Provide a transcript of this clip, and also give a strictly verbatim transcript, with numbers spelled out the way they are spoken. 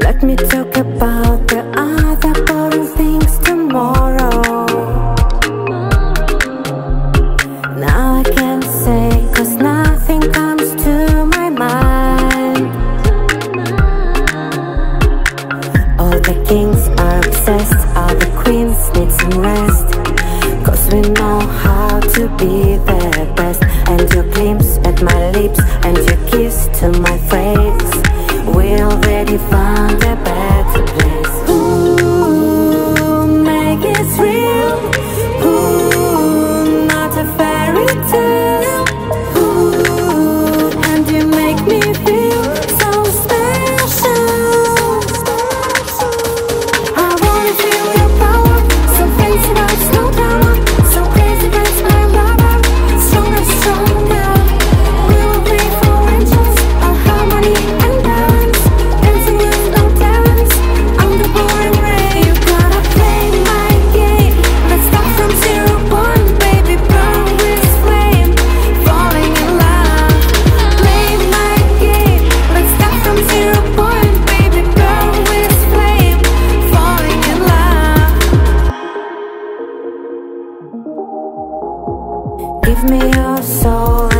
Let me talk about the other boring things tomorrow. Now I can't say, cause nothing comes to my mind. All the kings are obsessed, all the queens need some rest, cause we know how to be the best. And your glimpse at my lips and your kiss to my face, we already found a better place. Ooh, make it real. Ooh, not a fairy tale. Ooh, and you make me feel so special. I wanna feel your power, so fancy but it's no drama, so crazy but it's my lover, stronger, stronger. We will be for angels, our harmony and balance, dancing with no talents on the pouring rain. You gotta play my game, let's start from zero point, baby, burn with flame, falling in love. Play my game, let's start from zero point, baby, burn with flame, falling in love. Give me your soul